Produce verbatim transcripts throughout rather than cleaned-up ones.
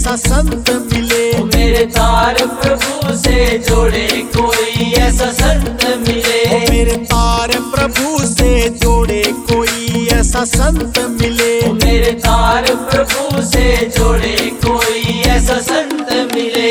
ऐसा संत मिले। मेरे तार प्रभु से जोड़े कोई ऐसा संत मिले। मेरे तार प्रभु से जोड़े कोई ऐसा संत मिले। मेरे तार प्रभु से जोड़े कोई ऐसा संत मिले।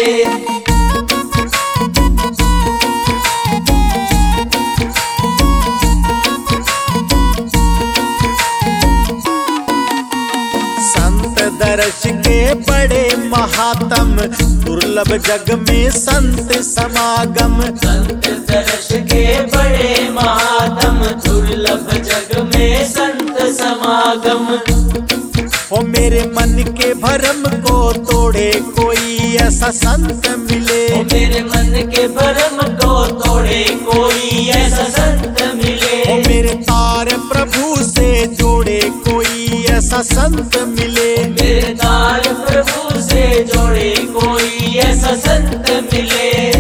संत दर्श के बड़े महात्म, दुर्लभ जग में संत समागम। संत दर्श के बड़े महात्म, दुर्लभ जग में संत समागम। ओ मेरे मन के भरम को तोड़े कोई ऐसा संत मिले। ओ मेरे मन के भरम को तोड़े कोई ऐसा संत मिले। ओ मेरे तार प्रभु से जोड़े कोई ऐसा संत मिले। मेरे तार प्रभु से जोड़े कोई ऐसा संत मिले।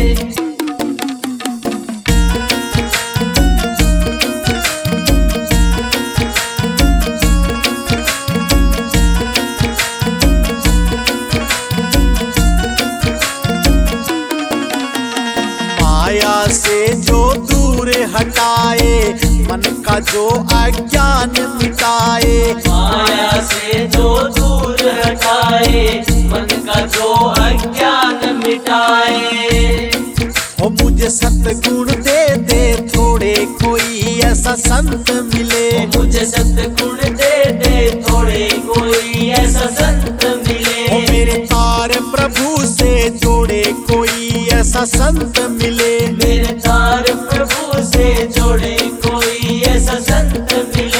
माया से जो दूर हटाए, मन का जो अज्ञान मिटाए। माया से जो दूर हटाए, मन का जो अज्ञान मिटाए। ओ मुझे सतगुण दे दे थोड़े कोई ऐसा संत मिले। मुझे सतगुण दे दे थोड़े कोई ऐसा संत मिले। ओ मेरे तार प्रभु से जोड़े कोई ऐसा संत मिले। मेरे तार प्रभु से जोड़े कोई ऐसा संत मिले।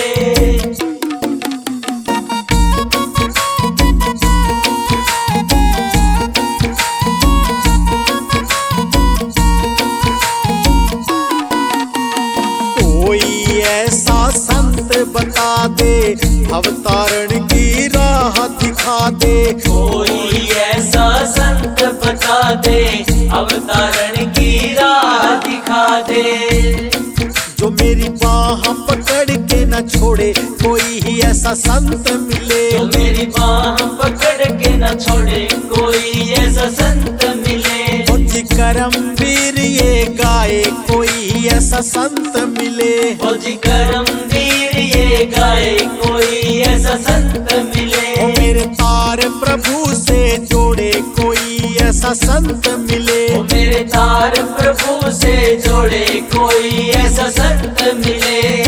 कोई ऐसा संत बता दे, अवतारण की राह दिखा दे। कोई ऐसा संत बता दे, अवतारण की राह दिखा दे। जो मेरी बाह पकड़ के न छोड़े कोई ही ऐसा संत मिले। जो मेरी बाह पकड़ के न छोड़े कोई ऐसा संत मिले। ओ जी करम वीर ये गाए कोई ऐसा संत मिले। ओ जी करम वीर ये गाए कोई ऐसा संत मिले। ओ मेरे तार प्रभु से जोड़े कोई ऐसा संत मिले। ओ मेरे तार प्रभु से जोड़े कोई ऐसा संत मिले।